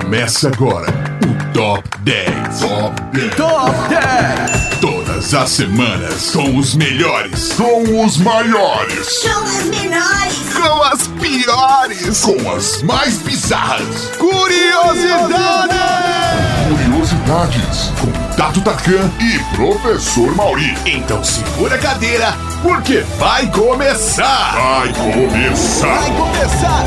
Começa agora o Top 10. Top 10. Top 10. Todas as semanas com os melhores, com os maiores, Com as menores, com as piores, com as mais bizarras. Curiosidades. Curiosidades com Tato Tarkan e Professor Mauri. Então segura a cadeira, porque vai começar. Vai começar. Vai começar.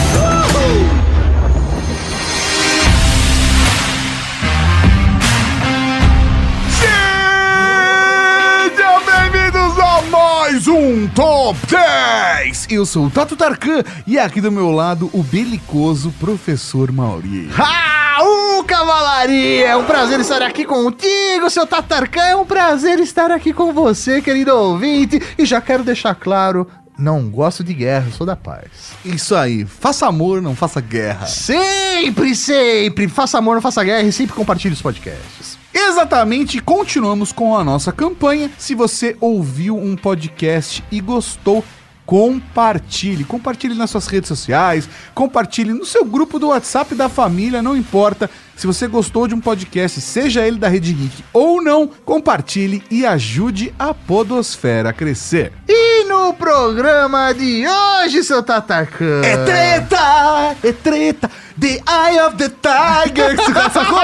Sejam bem-vindos a mais um Top 10. Eu sou o Tato Tarkan e aqui do meu lado o belicoso Professor Mauri. Cavalaria! É um prazer estar aqui contigo, seu Tatarkan. É um prazer estar aqui com você, querido ouvinte. E já quero deixar claro, não gosto de guerra, sou da paz. Isso aí, faça amor, não faça guerra. Sempre, sempre! Faça amor, não faça guerra e sempre compartilhe os podcasts. Exatamente, continuamos com a nossa campanha. Se você ouviu um podcast e gostou, compartilhe nas suas redes sociais, compartilhe no seu grupo do WhatsApp da família, não importa. Se você gostou de um podcast, seja ele da Rede Geek ou não, compartilhe e ajude a podosfera a crescer. E no programa de hoje, seu Tatarkan, é treta, The Eye of the Tiger, você já sacou?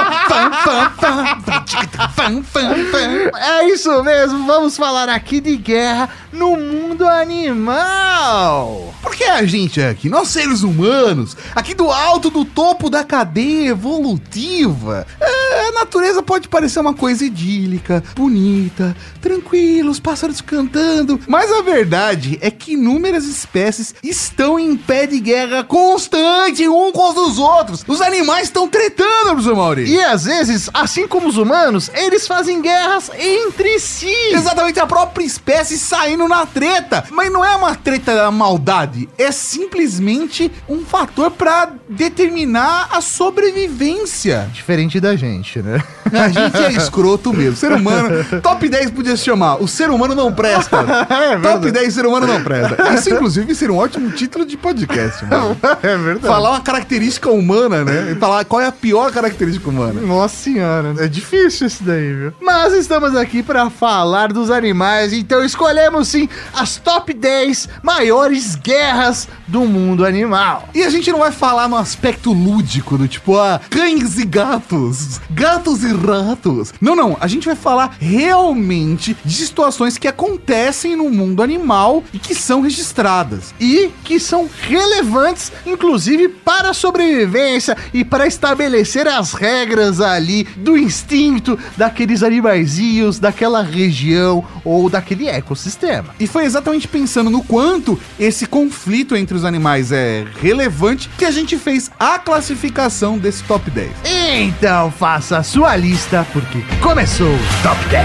É isso mesmo, vamos falar aqui de guerra no mundo animal. Porque a gente aqui, nós seres humanos, aqui do alto do topo da cadeia evolutiva, a natureza pode parecer uma coisa idílica, bonita, tranquila, os pássaros cantando, mas a verdade é que inúmeras espécies estão em pé de guerra constante um com os outros. Os animais estão tretando, professor Mauri. E às vezes, assim como os humanos, eles fazem guerras entre si. Exatamente, a própria espécie saindo na treta. Mas não é uma treta da maldade, é simplesmente um fator pra determinar a sobrevivência. Diferente da gente, né? A gente é escroto mesmo. Ser humano, Top 10 podia se chamar O Ser Humano Não Presta. Top 10 Ser Humano Não Presta. Isso, inclusive, seria um ótimo título de podcast, mano. É verdade. Falar uma característica humana, né? E falar qual é a pior característica humana. Nossa senhora, é difícil isso daí, viu? Mas estamos aqui pra falar dos animais, então escolhemos sim as Top 10 maiores guerras do mundo animal. E a gente não vai falar no aspecto lúdico, do tipo, cães e gatos, gatos e ratos. Não, a gente vai falar realmente de situações que acontecem no mundo animal e que são registradas. E que são relevantes, inclusive, para a sobrevivência e para estabelecer as regras ali do instinto daqueles animaizinhos, daquela região ou daquele ecossistema. E foi exatamente pensando no quanto esse conflito entre os animais é relevante que a gente fez a classificação desse Top 10. Então faça a sua lista, porque começou o Top 10.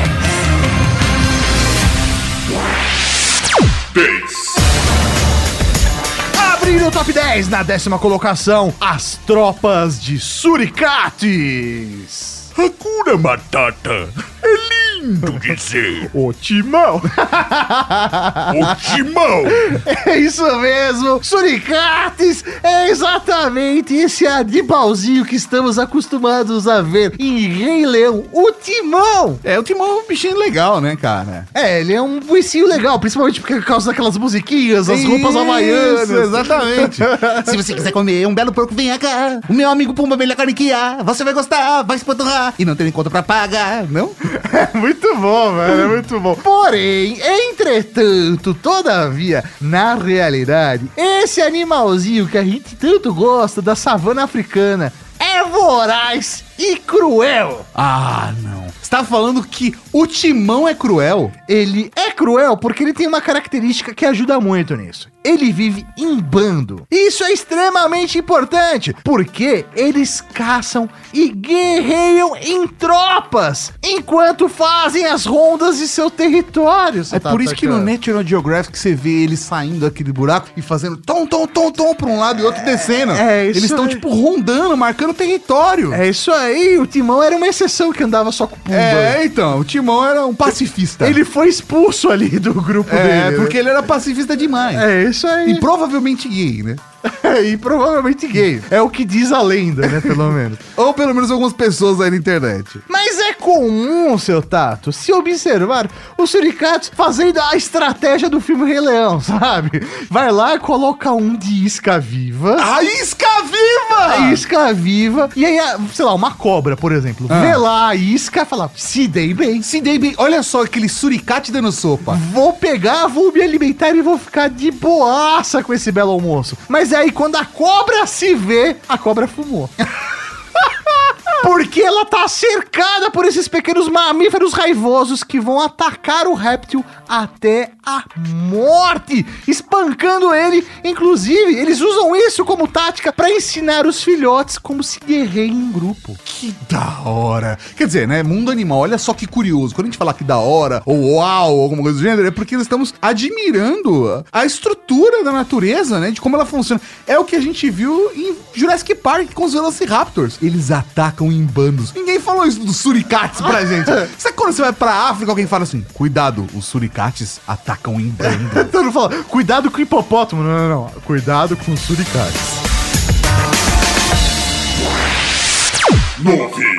10. Abrindo o Top 10, na 10ª colocação, as tropas de suricates. Hakuna Matata. É lindo dizer. O Timão. O Timão. É isso mesmo. Suricates é exatamente esse animalzinho que estamos acostumados a ver em Rei Leão. O Timão. O Timão é um bichinho legal, né, cara? Ele é um bichinho legal, principalmente por causa daquelas musiquinhas, as roupas havaianas. Exatamente. Se você quiser comer um belo porco, venha cá. O meu amigo Pumba vem carne que há. Você vai gostar, vai se panturrar e não tem conta pra pagar, não? É muito bom, velho, é muito bom. Porém, entretanto, todavia, na realidade, esse animalzinho que a gente tanto gosta da savana africana é voraz e cruel. Não. Você tá falando que o Timão é cruel? Ele é cruel porque ele tem uma característica que ajuda muito nisso. Ele vive em bando. Isso é extremamente importante, porque eles caçam e guerreiam em tropas, enquanto fazem as rondas de seu território. É por isso que no National Geographic você vê eles saindo daquele buraco e fazendo tom pra um lado e outro descendo. Eles estão tipo rondando, marcando território. É isso aí, o Timão era uma exceção que andava só com o Então, o Timão era um pacifista. Ele foi expulso ali do grupo dele. Porque ele era pacifista demais. É isso aí. E provavelmente gay, né? E provavelmente gay. É o que diz a lenda, né? Pelo menos. Ou pelo menos algumas pessoas aí na internet. Mas é comum, seu Tato, se observar os suricatos fazendo a estratégia do filme Rei Leão, sabe? Vai lá e coloca um de isca viva. A isca viva! A isca viva. E aí, sei lá, uma cobra, por exemplo. Vê lá a isca e fala, se dei bem. Se dei bem. Olha só aquele suricate dando sopa. Vou pegar, vou me alimentar e vou ficar de boaça com esse belo almoço. Mas aí, quando a cobra se vê, a cobra fumou. Porque ela tá cercada por esses pequenos mamíferos raivosos que vão atacar o réptil até a morte, espancando ele. Inclusive, eles usam isso como tática pra ensinar os filhotes como se guerreia em grupo. Que da hora. Quer dizer, né, mundo animal, olha só que curioso. Quando a gente fala que da hora, ou uau, alguma coisa do gênero, é porque nós estamos admirando a estrutura da natureza, né, de como ela funciona. É o que a gente viu em Jurassic Park com os Velociraptors. Eles atacam em bandos. Ninguém falou isso dos suricates pra gente. Sabe quando você vai pra África, alguém fala assim, cuidado, os suricates atacam em bando. Então não fala, cuidado com o hipopótamo. Não. Cuidado com os suricates. 9.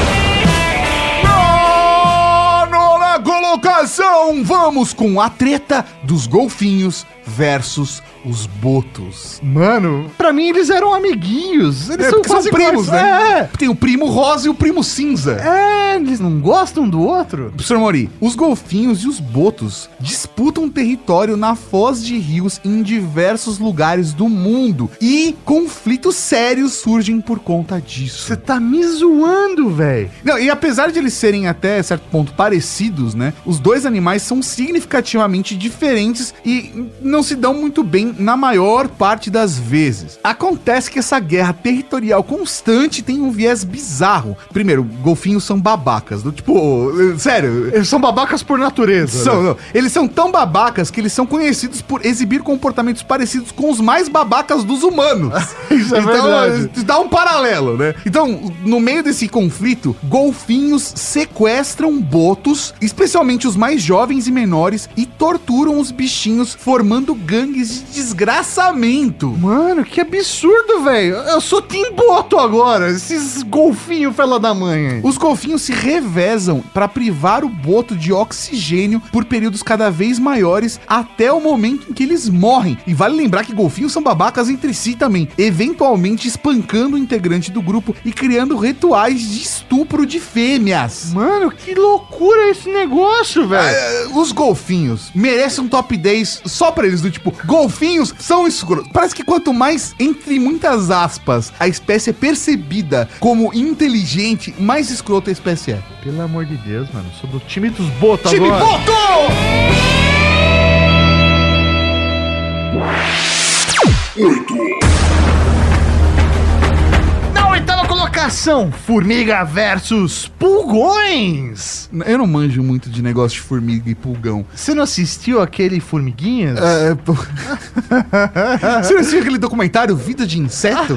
Na colocação, vamos com a treta dos golfinhos versus os botos. Mano, pra mim eles eram amiguinhos. Eles são quase primos, né? É. Tem o primo rosa e o primo cinza. Eles não gostam do outro? Professor Mauri, os golfinhos e os botos disputam território na foz de rios em diversos lugares do mundo e conflitos sérios surgem por conta disso. Você tá me zoando, velho. Não, e apesar de eles serem até certo ponto parecidos, né? Os dois animais são significativamente diferentes e não se dão muito bem na maior parte das vezes. Acontece que essa guerra territorial constante tem um viés bizarro. Primeiro, golfinhos são babacas, do tipo, sério. Eles são babacas por natureza. São, não. Eles são tão babacas que eles são conhecidos por exibir comportamentos parecidos com os mais babacas dos humanos. Isso é verdade. Dá um paralelo, né? Então, no meio desse conflito, golfinhos sequestram botos, especialmente os mais jovens e menores, e torturam os bichinhos, formando gangues de desgraçamento. Mano, que absurdo, velho. Eu sou Team Boto agora. Esses golfinhos fela da mãe. Os golfinhos se revezam para privar o boto de oxigênio por períodos cada vez maiores até o momento em que eles morrem. E vale lembrar que golfinhos são babacas entre si também, eventualmente espancando o integrante do grupo e criando rituais de estupro de fêmeas. Mano, que loucura esse negócio, velho. Os golfinhos merecem um top 10 só pra eles, do tipo, golfinhos são escrotos. Parece que quanto mais, entre muitas aspas, a espécie é percebida como inteligente, mais escrota a espécie é. Pelo amor de Deus, mano. Sou do time dos Boto Time agora. Boto! 8. Na oitava colocação, formiga versus pulgões. Eu não manjo muito de negócio de formiga e pulgão. Você não assistiu aquele Formiguinhas? Você não assistiu aquele documentário Vida de Inseto?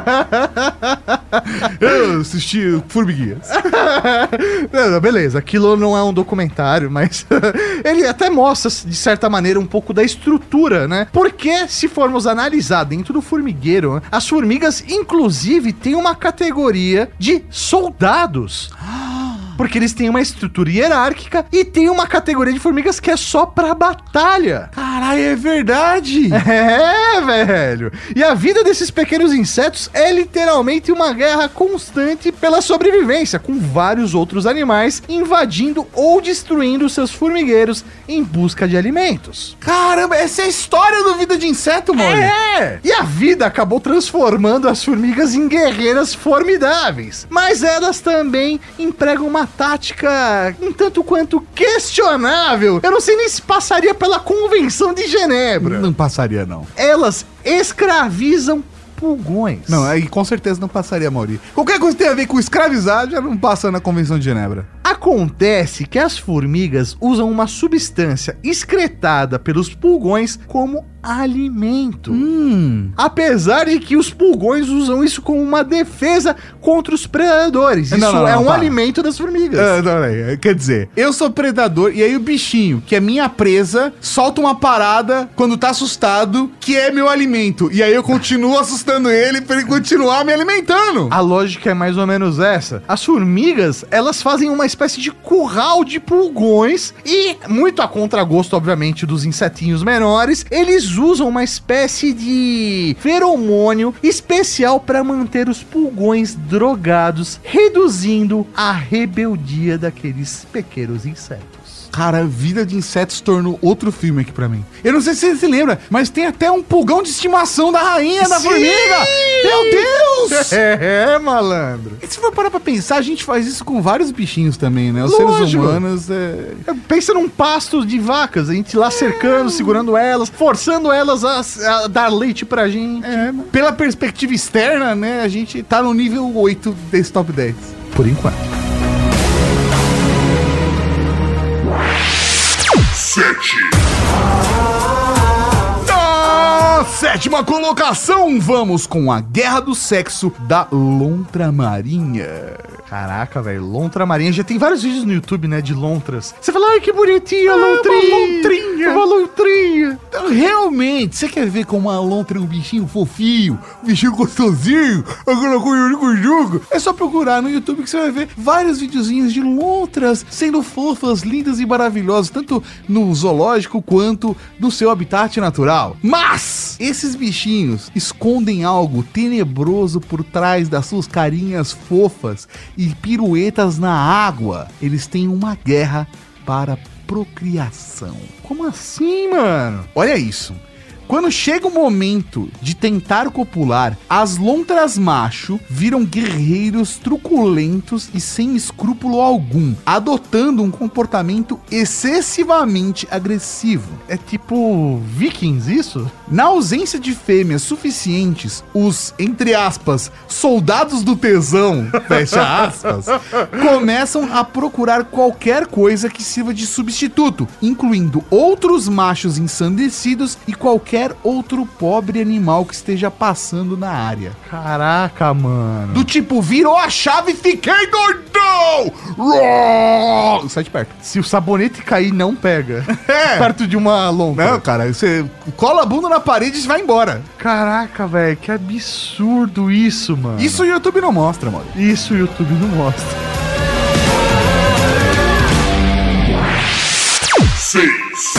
Eu assisti Formiguinhas. Não, beleza, aquilo não é um documentário, mas ele até mostra, de certa maneira, um pouco da estrutura, né? Porque, se formos analisar dentro do formigueiro, né, as formigas, inclusive, têm uma categoria de soldados. Porque eles têm uma estrutura hierárquica e tem uma categoria de formigas que é só pra batalha. Caralho, é verdade! É, velho! E a vida desses pequenos insetos é literalmente uma guerra constante pela sobrevivência, com vários outros animais invadindo ou destruindo seus formigueiros em busca de alimentos. Caramba, essa é a história do Vida de Inseto, mano! É! E a vida acabou transformando as formigas em guerreiras formidáveis. Mas elas também empregam uma tática um tanto quanto questionável. Eu não sei nem se passaria pela Convenção de Genebra. Não passaria, não. Elas escravizam pulgões. Não, aí com certeza não passaria, Mauri. Qualquer coisa que tenha a ver com escravizar já não passa na Convenção de Genebra. Acontece que as formigas usam uma substância excretada pelos pulgões como alimento. Apesar de que os pulgões usam isso como uma defesa contra os predadores. Isso é um alimento das formigas. Quer dizer, eu sou predador e aí o bichinho, que é minha presa, solta uma parada quando tá assustado, que é meu alimento. E aí eu continuo assustando ele pra ele continuar me alimentando. A lógica é mais ou menos essa. As formigas, elas fazem uma espécie de curral de pulgões e, muito a contragosto, obviamente, dos insetinhos menores, eles usam uma espécie de feromônio especial para manter os pulgões drogados, reduzindo a rebeldia daqueles pequenos insetos. Cara, Vida de Insetos tornou outro filme aqui pra mim. Eu não sei se você se lembra, mas tem até um pulgão de estimação da rainha da formiga. Meu Deus! Malandro. E se for parar pra pensar, a gente faz isso com vários bichinhos também, né? Os seres humanos... Pensa num pasto de vacas, a gente lá cercando, segurando elas, forçando elas a dar leite pra gente. Pela perspectiva externa, né? A gente tá no nível 8 desse top 10. Por enquanto. 7. Na sétima colocação, vamos com a Guerra do Sexo da Lontra Marinha. Caraca, velho, lontra marinha. Já tem vários vídeos no YouTube, né, de lontras. Você fala, ai, que bonitinha a lontrinha. Uma lontrinha. Então, realmente, você quer ver como a lontra é um bichinho fofinho, um bichinho gostosinho, aquela coisa com jogo? É só procurar no YouTube que você vai ver vários videozinhos de lontras sendo fofas, lindas e maravilhosas, tanto no zoológico quanto no seu habitat natural. Mas esses bichinhos escondem algo tenebroso por trás das suas carinhas fofas e piruetas na água. Eles têm uma guerra para procriação. Como assim, mano? Olha isso. Quando chega o momento de tentar copular, as lontras macho viram guerreiros truculentos e sem escrúpulo algum, adotando um comportamento excessivamente agressivo. É tipo vikings, isso? Na ausência de fêmeas suficientes, os, entre aspas, soldados do tesão, fecha aspas, começam a procurar qualquer coisa que sirva de substituto, incluindo outros machos ensandecidos e qualquer outro pobre animal que esteja passando na área. Caraca, mano. Do tipo, virou a chave e fiquei doidão! Sai de perto. Se o sabonete cair, não pega. Perto de uma lontra. Não, cara, você cola a bunda na parede e vai embora. Caraca, velho, que absurdo isso, mano. Isso o YouTube não mostra, mano. Isso o YouTube não mostra. 6.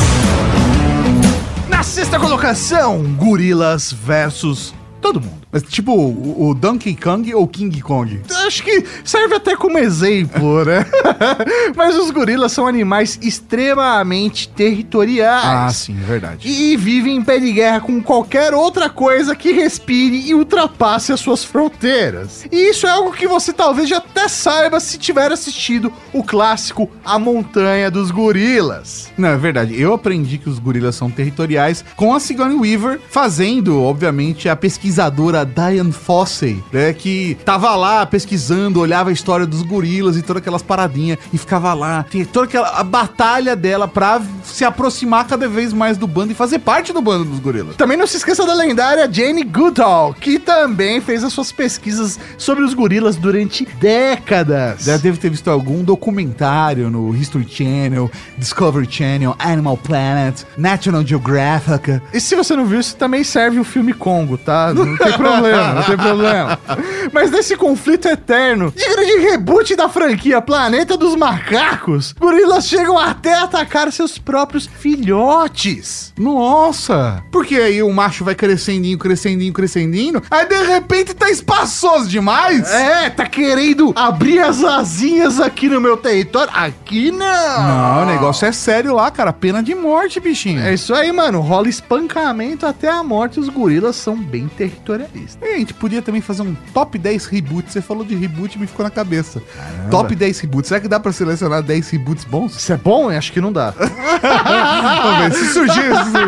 Na sexta colocação, gorilas versus todo mundo. Mas tipo, o Donkey Kong ou King Kong? Acho que serve até como exemplo, né? Mas os gorilas são animais extremamente territoriais. Ah, sim, é verdade. E vivem em pé de guerra com qualquer outra coisa que respire e ultrapasse as suas fronteiras. E isso é algo que você talvez já até saiba se tiver assistido o clássico A Montanha dos Gorilas. Não, é verdade. Eu aprendi que os gorilas são territoriais com a Sigourney Weaver fazendo, obviamente, a pesquisadora Diane Fossey, né, que tava lá pesquisando, olhava a história dos gorilas e todas aquelas paradinhas e ficava lá, tinha toda a batalha dela pra se aproximar cada vez mais do bando e fazer parte do bando dos gorilas. Também não se esqueça da lendária Jane Goodall, que também fez as suas pesquisas sobre os gorilas durante décadas. Já deve ter visto algum documentário no History Channel, Discovery Channel, Animal Planet, National Geographic. E se você não viu, isso também serve o filme Congo, tá? Não tem problema. Não tem problema. Mas nesse conflito eterno, digno de reboot da franquia Planeta dos Macacos, gorilas chegam até atacar seus próprios filhotes. Nossa! Porque aí o macho vai crescendinho, aí de repente tá espaçoso demais. Tá querendo abrir as asinhas aqui no meu território. Aqui não! Não, o negócio é sério lá, cara. Pena de morte, bichinho. É isso aí, mano. Rola espancamento até a morte. Os gorilas são bem territorialistas. A gente podia também fazer um top 10 reboots. Você falou de reboot e me ficou na cabeça. Caramba. Top 10 reboots. Será que dá pra selecionar 10 reboots bons? Isso é bom? Eu acho que não dá. Vamos ver, se surgir.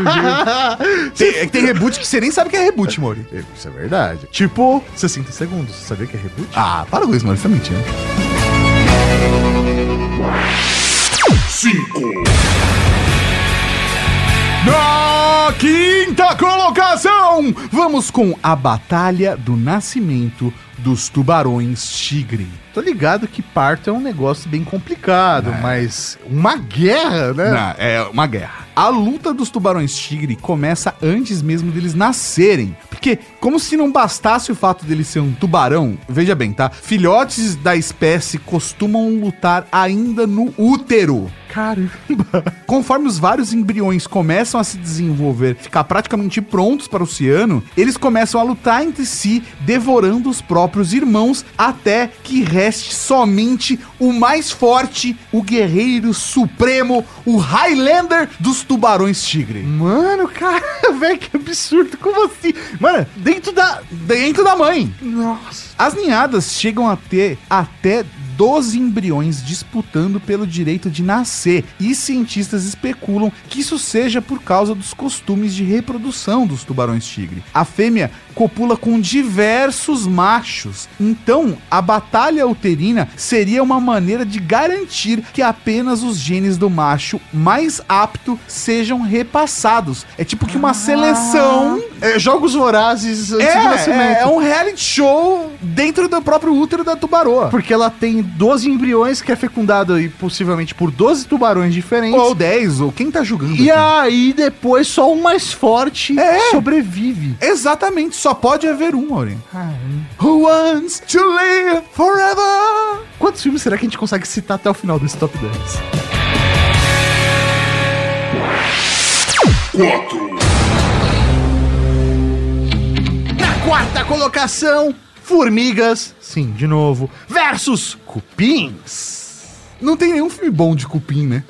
Tem reboot que você nem sabe que é reboot, Mori. Isso é verdade. Tipo, 60 segundos. Você sabia que é reboot? Ah, para com isso, Mori. Você tá mentindo. 5. Não! Na quinta colocação, vamos com a Batalha do Nascimento dos Tubarões-Tigre. Tô ligado que parto é um negócio bem complicado, mas uma guerra, né? Não, é uma guerra. A luta dos tubarões-tigre começa antes mesmo deles nascerem. Porque, como se não bastasse o fato dele ser um tubarão, veja bem, tá? Filhotes da espécie costumam lutar ainda no útero. Caramba. Conforme os vários embriões começam a se desenvolver, ficar praticamente prontos para o oceano, eles começam a lutar entre si, devorando os próprios irmãos, até que reste somente o mais forte, o guerreiro supremo, o Highlander dos tubarões-tigre. Mano, cara, velho, que absurdo. Como assim? Mano, dentro da mãe. Nossa. As ninhadas chegam a ter até 12 embriões disputando pelo direito de nascer, e cientistas especulam que isso seja por causa dos costumes de reprodução dos tubarões-tigre. A fêmea copula com diversos machos, então a batalha uterina seria uma maneira de garantir que apenas os genes do macho mais apto sejam repassados. É tipo que uma seleção... Jogos Vorazes antes do nascimento. É um reality show dentro do próprio útero da tubaroa. Porque ela tem 12 embriões que é fecundado aí, possivelmente por 12 tubarões diferentes. Ou 10, ou quem tá julgando E aqui? aí depois só o mais forte sobrevive. Exatamente, só pode haver um, Maurinho. Who wants to live forever? Quantos filmes será que a gente consegue citar até o final desse top 10? 4. Na quarta colocação, formigas, sim, de novo, versus cupins. Não tem nenhum filme bom de cupim, né?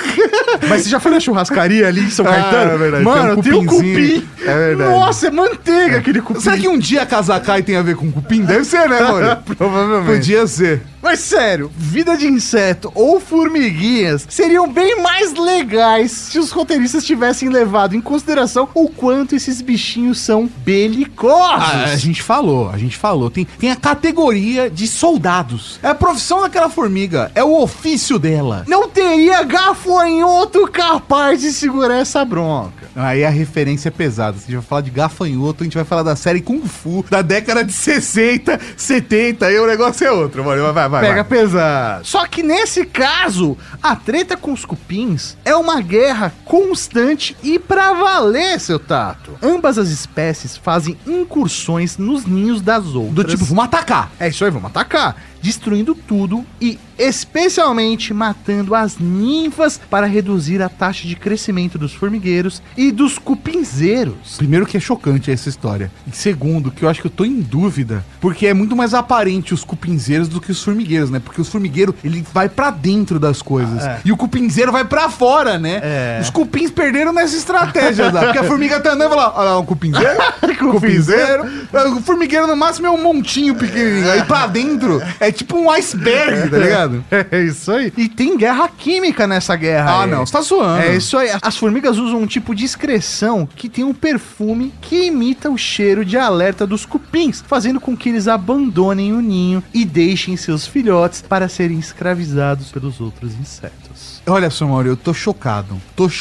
Mas você já foi na churrascaria ali em São Caetano? É verdade. Mano, tem um cupim. É verdade. Nossa, é manteiga aquele cupim. Será que um dia Kazakai tem a ver com cupim? Deve ser, né, Maurinho? Provavelmente. Podia ser. Mas sério, vida de inseto ou formiguinhas seriam bem mais legais se os roteiristas tivessem levado em consideração o quanto esses bichinhos são belicosos. A gente falou. Tem a categoria de soldados. É a profissão daquela formiga, é o ofício dela. Não teria gafanhoto capaz de segurar essa bronca. Aí a referência é pesada. Se a gente vai falar de gafanhoto, a gente vai falar da série Kung Fu, da década de 60, 70, aí o negócio é outro, mano. Vai. Pega pesado. Só que nesse caso, a treta com os cupins é uma guerra constante e pra valer, seu Tato. Ambas as espécies fazem incursões nos ninhos das outras. Do tipo, vamos atacar. É isso aí, vamos atacar. Destruindo tudo e especialmente matando as ninfas para reduzir a taxa de crescimento dos formigueiros e dos cupinzeiros. Primeiro que é chocante essa história. E segundo, que eu acho que eu tô em dúvida, porque é muito mais aparente os cupinzeiros do que os formigueiros, né? Porque os formigueiros, ele vai pra dentro das coisas. E o cupinzeiro vai pra fora, né? Os cupins perderam nessa estratégia, porque a formiga tá andando e fala, olha lá, um cupinzeiro, cupinzeiro. O formigueiro no máximo é um montinho pequenininho. Aí pra dentro é tipo um iceberg, tá ligado? É isso aí. E tem guerra química nessa guerra. Ah, não, você tá zoando. É isso aí. As formigas usam um tipo de excreção que tem um perfume que imita o cheiro de alerta dos cupins, fazendo com que eles abandonem o ninho e deixem seus filhotes para serem escravizados pelos outros insetos. Olha só, Mauro, eu tô chocado.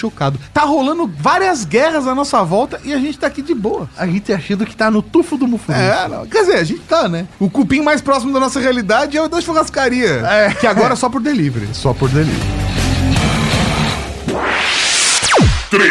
Tá rolando várias guerras à nossa volta e a gente tá aqui de boa. A gente achando que tá no tufo do mufurufo. Não. Quer dizer, a gente tá, né? O cupim mais próximo da nossa realidade é o da churrascaria. Que agora é só por delivery. Só por delivery. 3.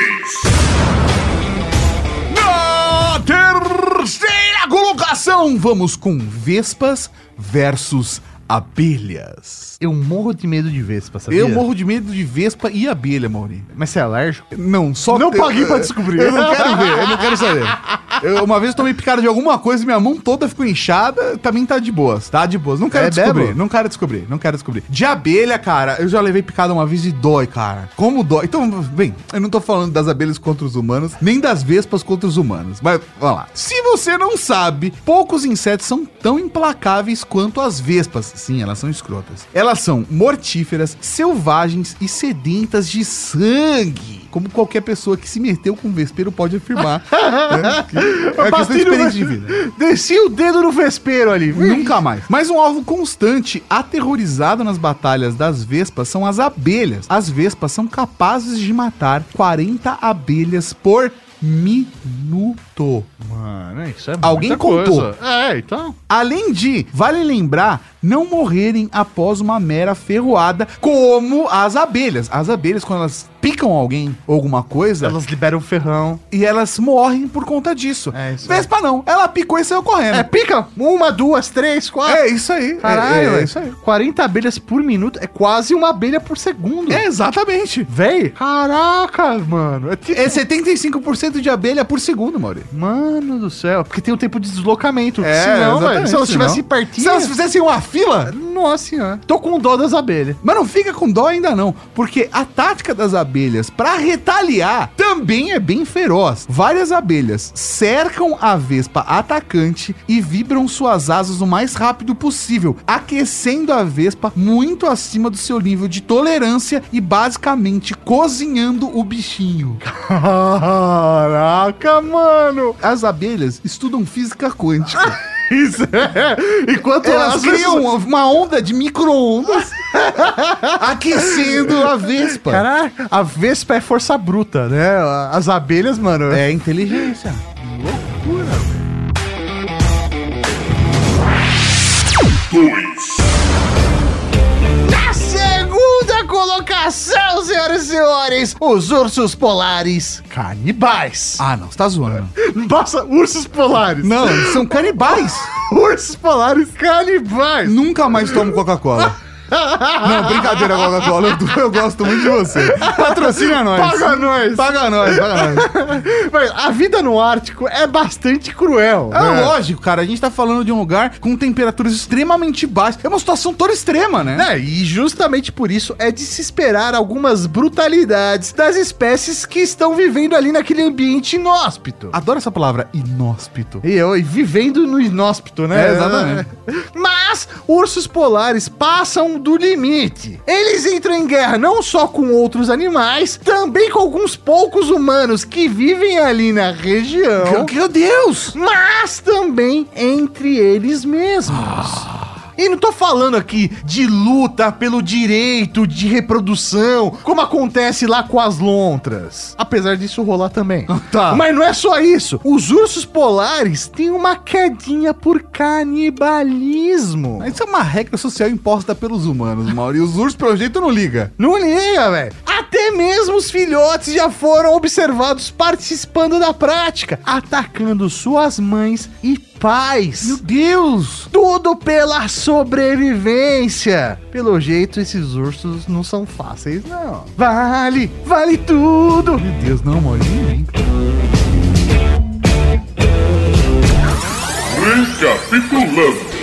Na terceira colocação, vamos com vespas versus abelhas. Eu morro de medo de vespa, sabia? Eu morro de medo de vespa e abelha, Maurinho. Mas você é alérgico? Não, só... Não paguei pra descobrir. Eu não quero ver, eu não quero saber. Uma vez eu tomei picada de alguma coisa e minha mão toda ficou inchada, também tá de boas, Não quero descobrir. De abelha, cara, eu já levei picada uma vez e dói, cara. Como dói? Então, bem, eu não tô falando das abelhas contra os humanos, nem das vespas contra os humanos. Mas, vamos lá. Se você não sabe, poucos insetos são tão implacáveis quanto as vespas. Sim, elas são escrotas. Elas são mortíferas, selvagens e sedentas de sangue. Como qualquer pessoa que se meteu com um vespeiro pode afirmar. É questão de experiência de vida. Desci o dedo no vespeiro ali. Nunca mais. Mas um alvo constante, aterrorizado nas batalhas das vespas, são as abelhas. As vespas são capazes de matar 40 abelhas por minuto. Mano, isso é Alguém muita contou. coisa. É, então. Além de, vale lembrar, não morrerem após uma mera ferroada, como as abelhas. As abelhas, quando elas picam alguém ou alguma coisa, Elas liberam o ferrão. e elas morrem por conta disso. É isso aí. Vespa não, ela picou e saiu correndo. Pica. 1, 2, 3, 4. É isso aí. Caralho, é isso aí. 40 abelhas por minuto é quase uma abelha por segundo. É, exatamente. Véi? Caraca, mano. É tipo... É 75% de abelha por segundo, Maurício. Mano do céu. Porque tem o tempo de deslocamento. É, Senão, exatamente, velho, se elas senão- estivessem pertinho... Se elas fizessem uma fila, Nossa senhora. Tô com dó das abelhas. mas não fica com dó ainda não, porque a tática das abelhas pra retaliar também é bem feroz. Várias abelhas cercam a vespa atacante e vibram suas asas o mais rápido possível, aquecendo a vespa muito acima do seu nível de tolerância e basicamente cozinhando o bichinho. Caraca, mano. As abelhas estudam física quântica. Isso é. Enquanto Elas as criam pessoas- uma onda de micro-ondas aquecendo a vespa. Caraca, a vespa é força bruta, né? As abelhas, mano. É inteligência. Na segunda colocação, senhoras e senhores, os ursos polares canibais. Ah, não, você tá zoando. Nossa, ursos polares. Não, eles são canibais. Ursos polares canibais. Nunca mais tomo Coca-Cola. Não, brincadeira, Coca-Cola. Eu gosto muito de você. Patrocina nós. Paga nós. Paga nós, paga nós. Mas a vida no Ártico é bastante cruel. É né? lógico, cara. A gente tá falando de um lugar com temperaturas extremamente baixas. É uma situação toda extrema, né? Né, e justamente por isso é de se esperar algumas brutalidades das espécies que estão vivendo ali naquele ambiente inóspito. Adoro essa palavra, inóspito. E vivendo no inóspito, né? É, exatamente. Mas ursos polares passam do limite. Eles entram em guerra não só com outros animais, também com alguns poucos humanos que vivem ali na região, Meu Deus! mas também entre eles mesmos. E não tô falando aqui de luta pelo direito de reprodução, como acontece lá com as lontras. Apesar disso rolar também. Tá. Mas não é só isso. Os ursos polares têm uma quedinha por canibalismo. Isso é uma regra social imposta pelos humanos, Mauro. E os ursos, pelo jeito, não liga. Não liga, velho. Até mesmo os filhotes já foram observados participando da prática, atacando suas mães e pais. Meu Deus! Tudo pela sobrevivência. Pelo jeito, esses ursos não são fáceis, não. Vale tudo. Meu Deus, não, Maurinho. Vem. Recapitulando.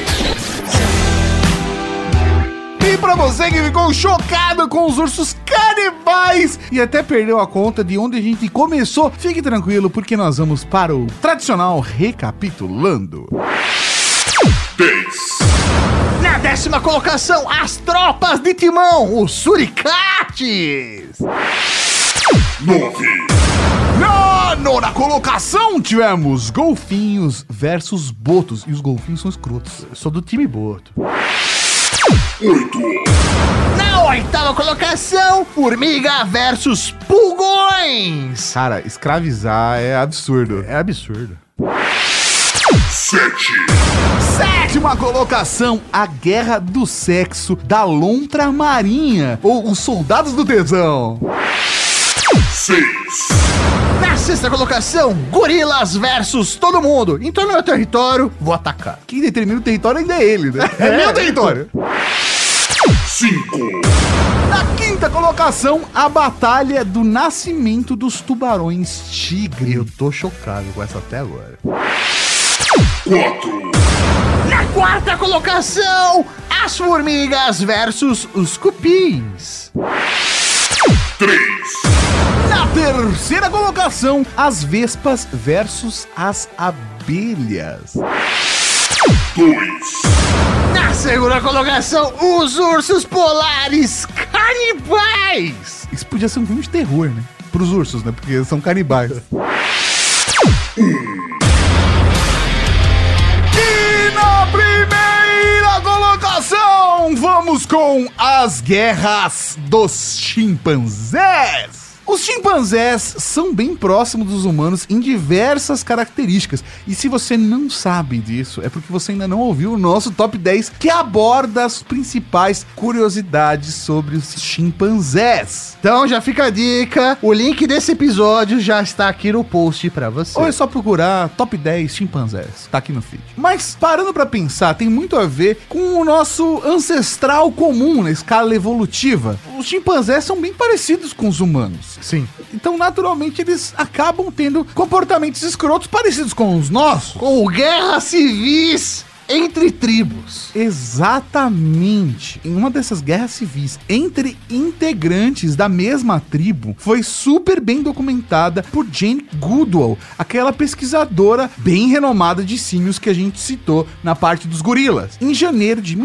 E pra você que ficou chocado com os ursos canibais e até perdeu a conta de onde a gente começou, fique tranquilo, porque nós vamos para o tradicional Recapitulando. 10, Na 10ª colocação, as tropas de Timão, os suricates. 9, Na 9ª colocação, tivemos golfinhos versus botos. E os golfinhos são escrotos. Eu sou do time Boto. 8, Na 8ª colocação, formiga versus pulgões. Cara, escravizar é absurdo. É absurdo. 7, 7ª colocação, a guerra do sexo da lontra marinha, ou os soldados do tesão. 6, Na 6ª colocação, gorilas versus todo mundo. Então no meu território, vou atacar. Quem determina o território ainda é ele, né? É meu território. 5, Na 5ª colocação, a batalha do nascimento dos tubarões tigre. Eu tô chocado com essa até agora. 4, Na 4ª colocação, as formigas versus os cupins. 3, Na 3ª colocação, as vespas versus as abelhas. 2, Na 2ª colocação, os ursos polares canibais. Isso podia ser um filme de terror, né? Pros ursos, né? Porque eles são canibais. E na primeira colocação, vamos com as guerras dos chimpanzés. Os chimpanzés são bem próximos dos humanos em diversas características. E se você não sabe disso, é porque você ainda não ouviu o nosso Top 10, que aborda as principais curiosidades sobre os chimpanzés. Então já fica a dica, o link desse episódio já está aqui no post pra você. Ou é só procurar Top 10 chimpanzés, tá aqui no feed. Mas parando pra pensar, tem muito a ver com o nosso ancestral comum na escala evolutiva. Os chimpanzés são bem parecidos com os humanos. Sim. Então, naturalmente, eles acabam tendo comportamentos escrotos parecidos com os nossos. Com guerras civis entre tribos. Exatamente. Em uma dessas guerras civis entre integrantes da mesma tribo, foi super bem documentada por Jane Goodall, aquela pesquisadora bem renomada de símios que a gente citou na parte dos gorilas. Em janeiro de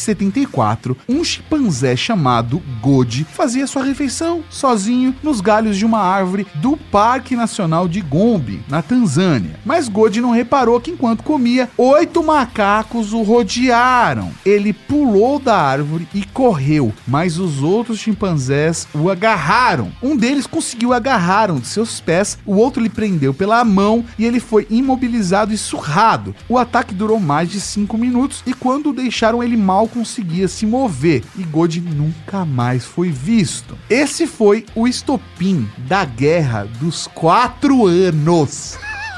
1974, um chimpanzé chamado Godi fazia sua refeição sozinho nos galhos de uma árvore do Parque Nacional de Gombe, na Tanzânia. Mas Godi não reparou que enquanto comia, 8 macacos o rodearam. Ele pulou da árvore e correu, mas os outros chimpanzés o agarraram. Um deles conseguiu agarrar um de seus pés, o outro lhe prendeu pela mão e ele foi imobilizado e surrado. O ataque durou mais de 5 minutos e quando o deixaram ele mal conseguia se mover e Godi nunca mais foi visto. Esse foi o estopim da Guerra dos 4 anos.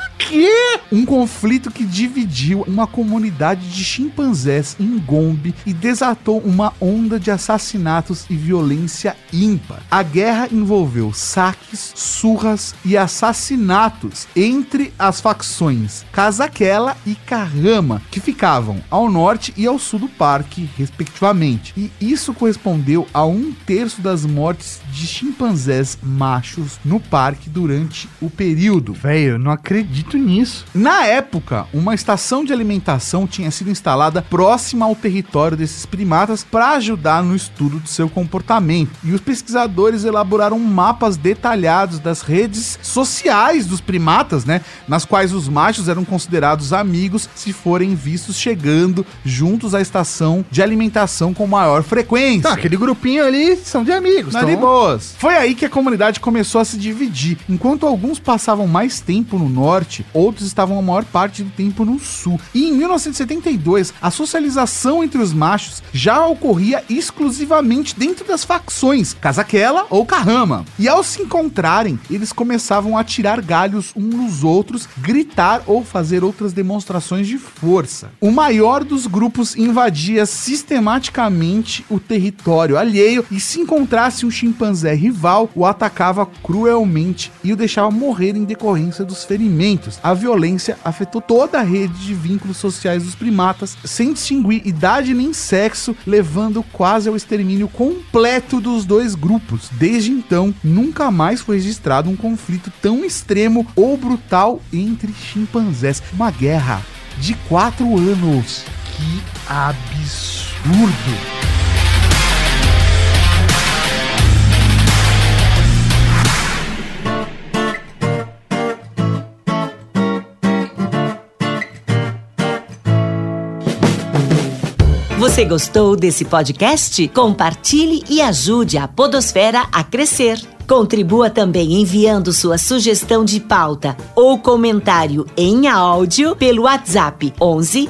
Que? Um conflito que dividiu uma comunidade de chimpanzés em Gombe e desatou uma onda de assassinatos e violência ímpar. A guerra envolveu saques, surras e assassinatos entre as facções Casaquela e Kahama, que ficavam ao norte e ao sul do parque, respectivamente. E isso correspondeu a 1/3 das mortes de chimpanzés machos no parque durante o período. Véi, eu não acredito nisso. Na época, uma estação de alimentação tinha sido instalada próxima ao território desses primatas para ajudar no estudo de seu comportamento. E os pesquisadores elaboraram mapas detalhados das redes sociais dos primatas, né? Nas quais os machos eram considerados amigos se forem vistos chegando juntos à estação de alimentação com maior frequência. Tá, aquele grupinho ali são de amigos. Não, de boas. Foi aí que a comunidade começou a se dividir. Enquanto alguns passavam mais tempo no norte, outros estavam a maior parte do tempo no sul. E em 1972, a socialização entre os machos já ocorria exclusivamente dentro das facções Casaquela ou Kahama. E ao se encontrarem, eles começavam a tirar galhos uns nos outros, gritar ou fazer outras demonstrações de força. O maior dos grupos invadia sistematicamente o território alheio e se encontrasse um chimpanzé rival, o atacava cruelmente e o deixava morrer em decorrência dos ferimentos. A violência afetou toda a rede de vínculos sociais dos primatas, sem distinguir idade nem sexo, levando quase ao extermínio completo dos dois grupos. Desde então, nunca mais foi registrado um conflito tão extremo ou brutal entre chimpanzés. Uma guerra de 4 anos. Que absurdo! Você gostou desse podcast? Compartilhe e ajude a Podosfera a crescer. Contribua também enviando sua sugestão de pauta ou comentário em áudio pelo WhatsApp 11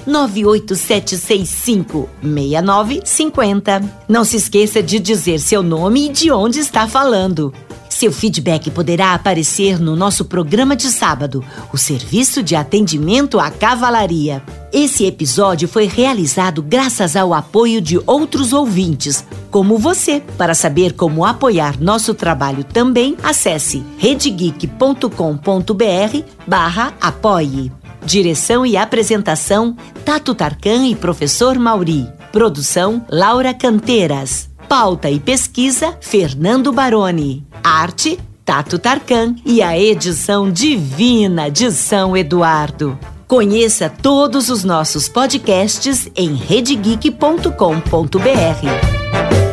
98765 6950. Não se esqueça de dizer seu nome e de onde está falando. Seu feedback poderá aparecer no nosso programa de sábado, o Serviço de Atendimento à Cavalaria. Esse episódio foi realizado graças ao apoio de outros ouvintes, como você. Para saber como apoiar nosso trabalho também, acesse redegeek.com.br/apoie. Direção e apresentação, Tato Tarkan e Professor Mauri. Produção, Laura Canteiras. Pauta e pesquisa, Fernando Baroni. Arte, Tato Tarkan. E a edição divina de São Eduardo. Conheça todos os nossos podcasts em redegeek.com.br.